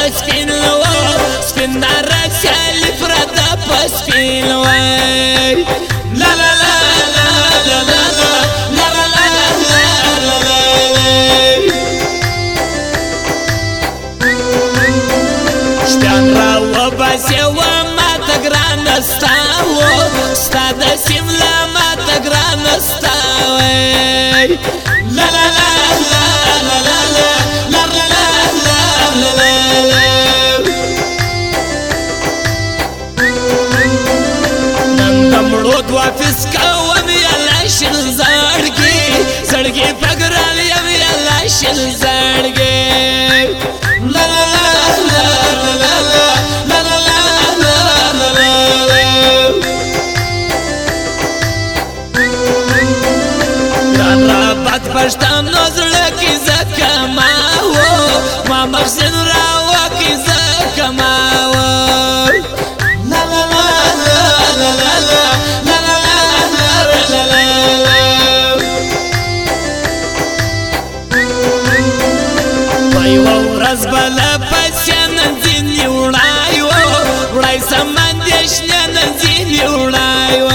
پسپین و سپین دارک سیالی پرده پسپین وای لا لا لا لا لا لا لا لا لا لا شپیان را و باسی و ما تگران استاو ستا د سیملا ما تگران استاوی لا لا لا لا لا لا لا لا لا لا نن دمړو دوا فسکوم یلا شل زړګي زړګي پګرال یم یلا شل زړګي لا لا لا لا لا پشتم نظر کی زکماو ما مخزن راو کی زکماو لا لا لا لا لا لا لا لا وای ورځ بل پسن ځینی وړایو وړای سمن دښنه ځینی وړایو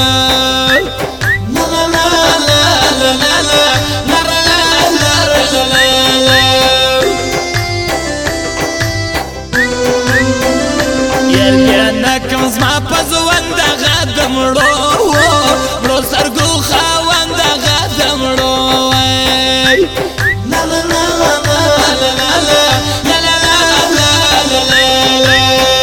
کم زما پزوان دا غادم رو برو سرگو خواان دا غادم رو لا لا لا لا لا لا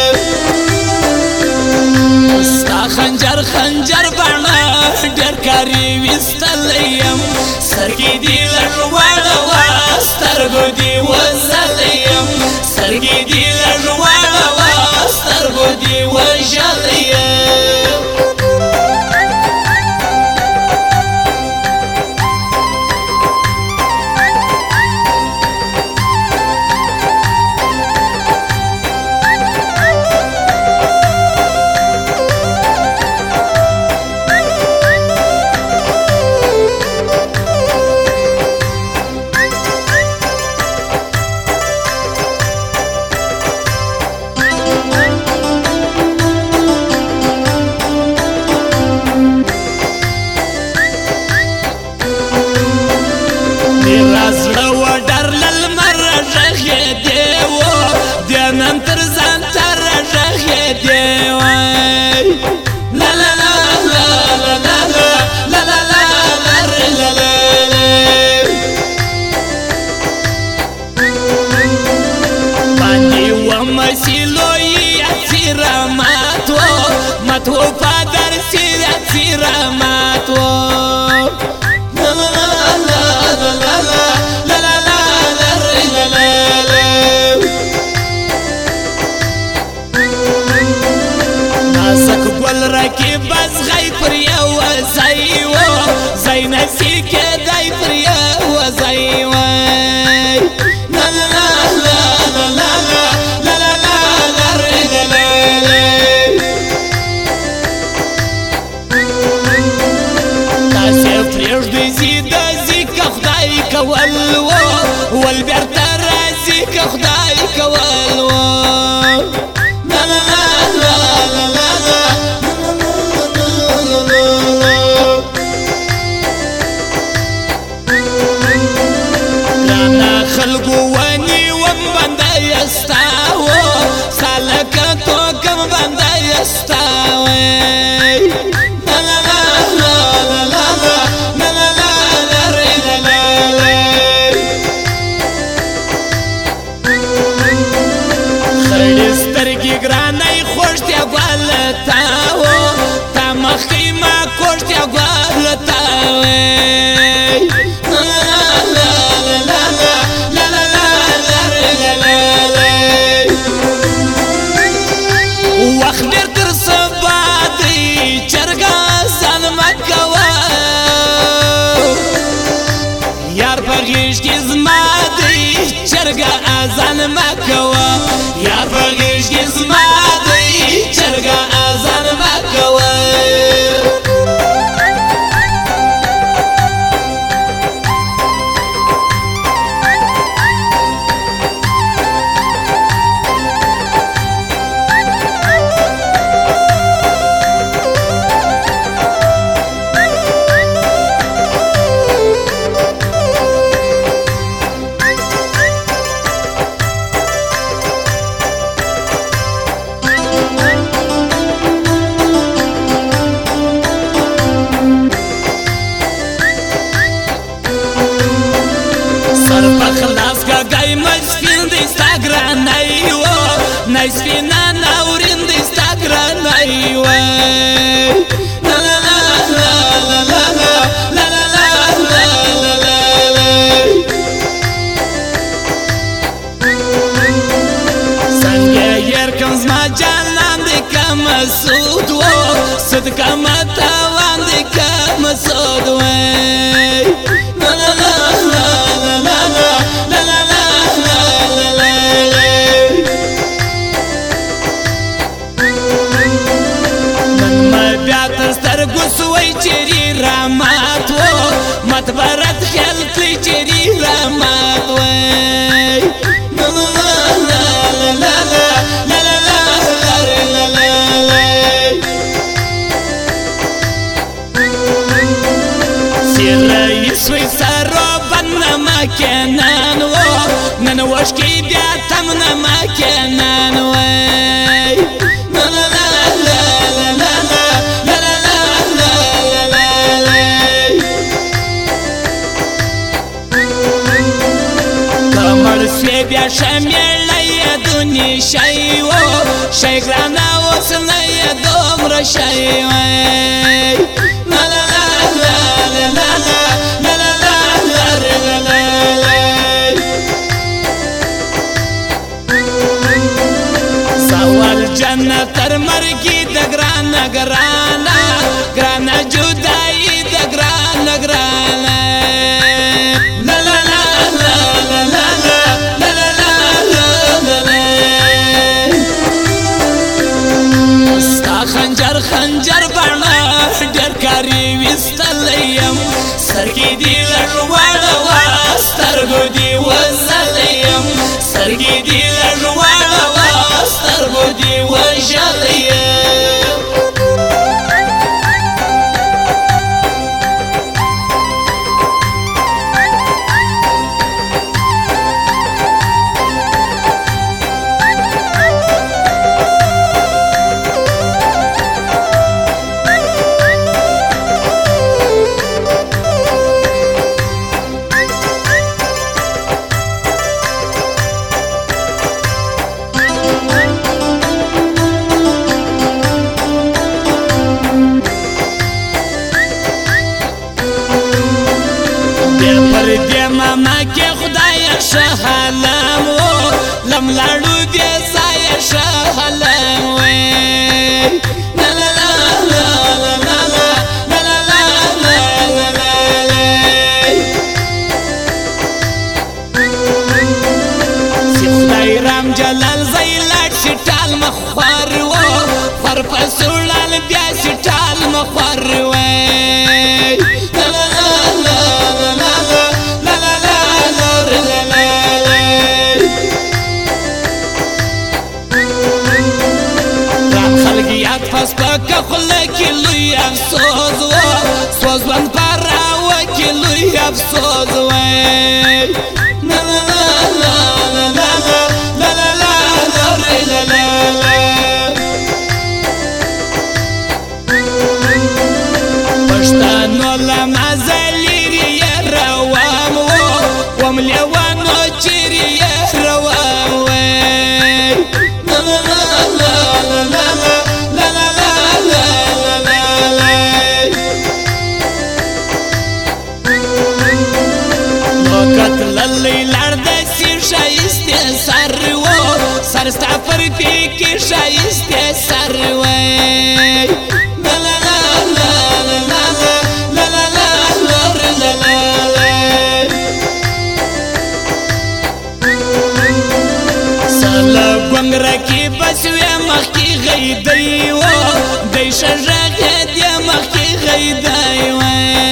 ستا خنجر خنجر بانا در کاری وستلیم سرگی دی لروانا واسترگو دی وزلیم سرگی دی لروانا واسترگو دی وجلیم ماتو پادر سیرا سیرا ماتو لا لا لا لا لا لا لا ناسک گل رکی بس غی پر یو زیو زی نسی که دای پر یو زیو لا لا لا لا کولو ول بیرته راځي که خدای کولو لا لا لا لا لانا خلقو ونیوم بنده یستاو سالکه تو کم بنده یستاوی گرانی خوشتیا گوالتاو تا مخی ما کوشتیا گوالتاوی وقت دیر تر سبا دی چرگا زن مکوا یار پغیش دیز ما دی چرگا ازن مکوا یار پغیش دیز ما دی چرگا ازن مکوا دای مسکین دی ستا ګرانی و نای سپینا ناورین دی ستا ګرانی و زما جانان دی که مسعود و صدقه متوان دی که مسعود و نن ما بیا تر سترګو سوی چیرې رحمت و مت برد خیال کړي چیرې رحمت و سوی سارو بن نمکنان و نن وشکی بیا تم نمکنان و کمر سوی بیا شمیلی دونی شای و شای گرانا وسنی دومر شای و جنت تر مرگی د ګرانه ګرانه ګرانه جدائی د ګرانه ګرانه لا لا لا لا لا لا لا لا ستا خنجر خنجر بڼه ډېر کاري ویستلیم سرګې دي لږ واړه سترګو دي وځلیم سرګې دي لږ واړه سترګو دي وژلیم ماما کې خدای شهلم و لم لاړو دې ځای شهلم و لا لا لا لا لا لا سی خدای رام جلال زیلات شټال مخور و فر پسولال بیا شټال مخور و پس پاک خلک لوی افسوس و سوزوان پارا و کی لوی افسوس و لا لا لا لا لا لا لا پښتانو لما زلیری روام و وملیوانو چیری روام و سرستا پر پیکی شایسته سروی لا لا لا لا لا لا لا لا سالا گونگ رکی بسوی مخی غیدی و دی شرق دی مخی غیدی و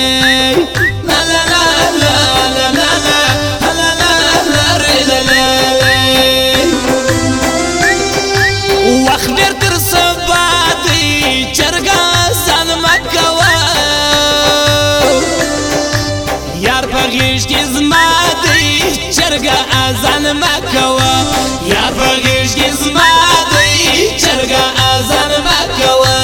ازان مکوا یا بغیش کی زما دی چرګه ازان مکوا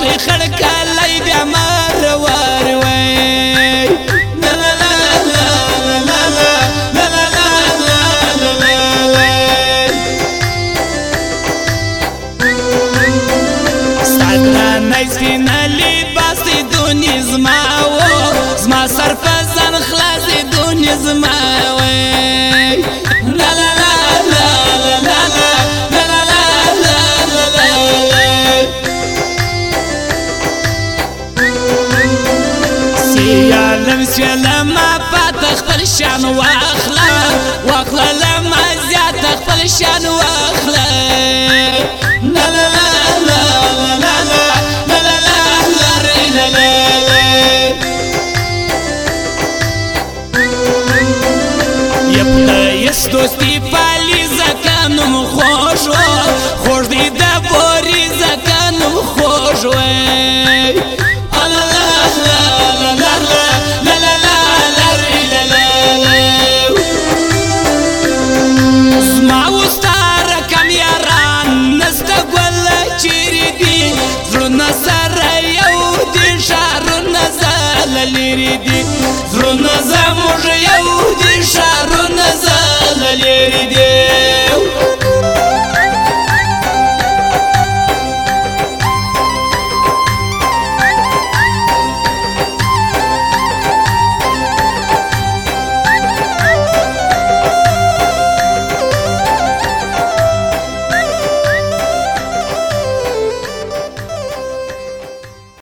وای خړکلای بیا مرور وای لا لا لا لا لا لا لا ستګرانای سپینلی باسي دونی زما و زما سر په ځان خلاصې دونی زما وای لا لا لا لا لا لا لا سیالم سیالما پات خپل شان واخلا واخلا لما زیات خپل شان واخلا لا لا لا لا لا لا لا لا یپلایس دوستی پالی زکانم خوش و خوش دی دا بوری زکانم خوش و لری دی زړونه زموږ یو دي ښارونه زاله لري دي